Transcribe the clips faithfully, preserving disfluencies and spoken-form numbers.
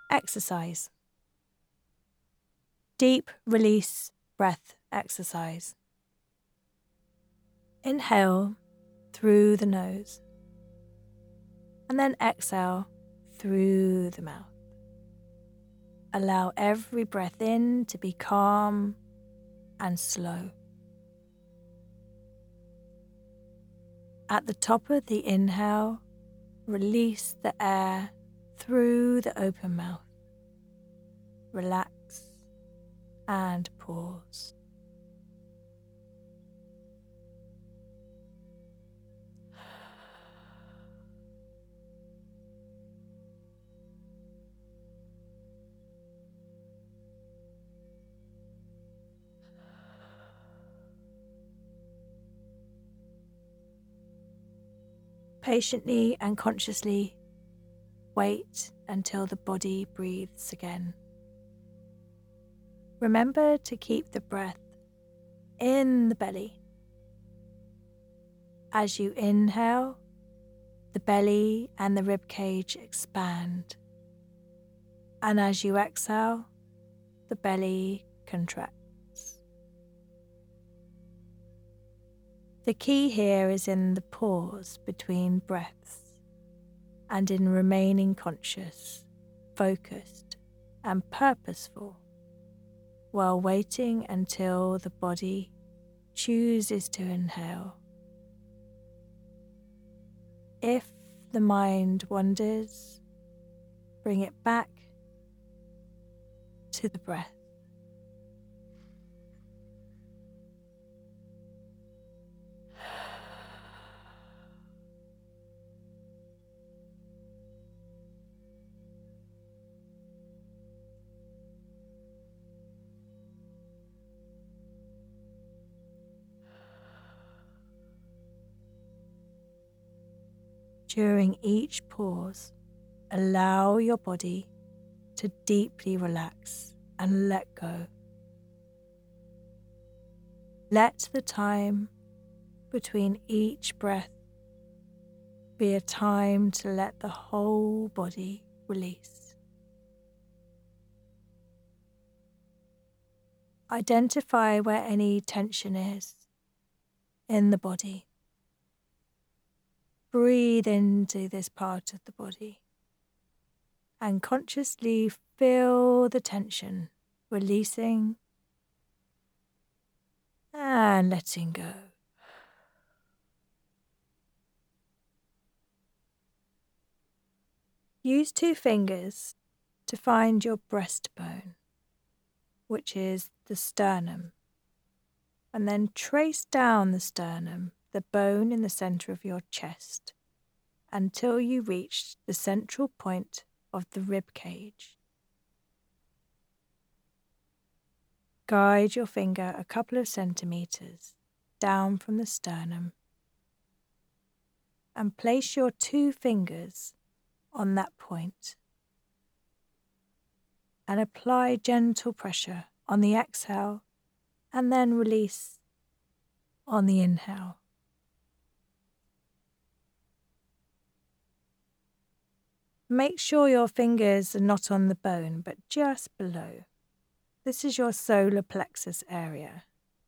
Exercise. Deep release breath exercise. Inhale through the nose and then exhale through the mouth. Allow every breath in to be calm and slow. At the top of the inhale, release the air through the open mouth. Relax and pause. Patiently and consciously wait until the body breathes again. Remember to keep the breath in the belly. As you inhale, the belly and the rib cage expand. And as you exhale, the belly contracts. The key here is in the pause between breaths and in remaining conscious, focused, and purposeful while waiting until the body chooses to inhale. If the mind wanders, bring it back to the breath. During each pause, allow your body to deeply relax and let go. Let the time between each breath be a time to let the whole body release. Identify where any tension is in the body. Breathe into this part of the body and consciously feel the tension releasing and letting go. Use two fingers to find your breastbone, which is the sternum, and then trace down the sternum, the bone in the center of your chest, until you reach the central point of the rib cage. Guide your finger a couple of centimeters down from the sternum and place your two fingers on that point and apply gentle pressure on the exhale and then release on the inhale. Make sure your fingers are not on the bone, but just below. This is your solar plexus area.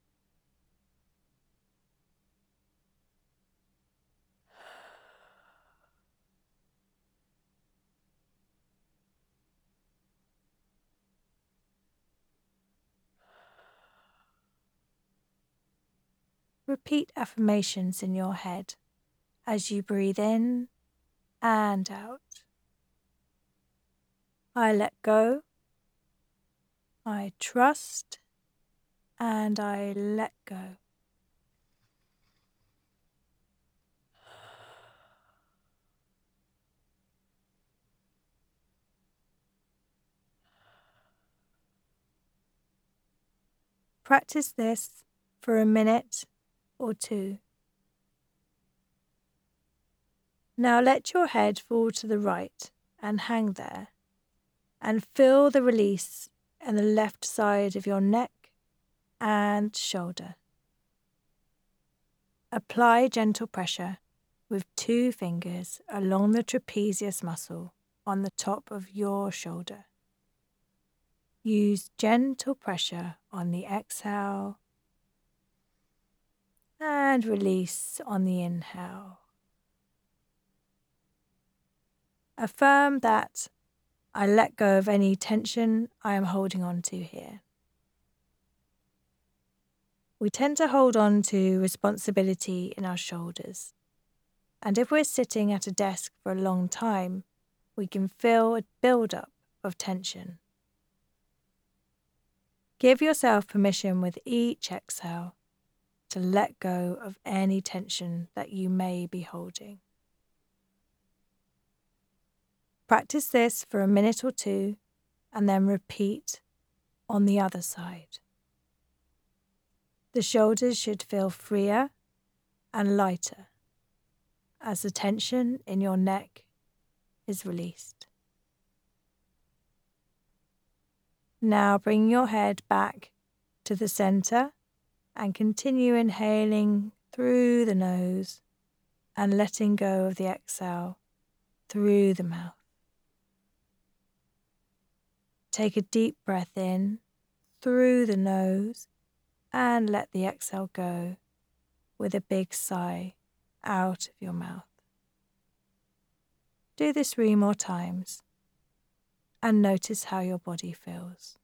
Repeat affirmations in your head as you breathe in and out. I let go, I trust, and I let go. Practice this for a minute or two. Now let your head fall to the right and hang there, and feel the release in the left side of your neck and shoulder. Apply gentle pressure with two fingers along the trapezius muscle on the top of your shoulder. Use gentle pressure on the exhale and release on the inhale. Affirm that I let go of any tension I am holding on to here. We tend to hold on to responsibility in our shoulders, and if we're sitting at a desk for a long time, we can feel a build-up of tension. Give yourself permission with each exhale to let go of any tension that you may be holding. Practice this for a minute or two and then repeat on the other side. The shoulders should feel freer and lighter as the tension in your neck is released. Now bring your head back to the center and continue inhaling through the nose and letting go of the exhale through the mouth. Take a deep breath in through the nose and let the exhale go with a big sigh out of your mouth. Do this three more times and notice how your body feels.